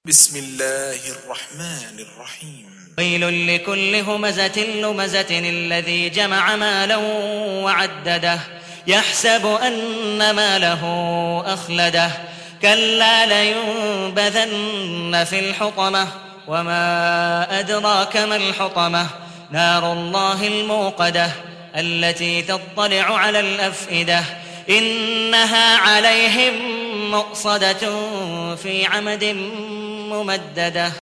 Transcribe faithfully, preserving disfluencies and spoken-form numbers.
بسم الله الرحمن الرحيم ويل لكل همزة لمزة الذي جمع مالا وعدده يحسب أن ماله أخلده كلا لينبذن في الحطمة وما أدراك ما الحطمة نار الله الموقدة التي تطلع على الأفئدة إنها عليهم مؤصدة في عمد ممددة.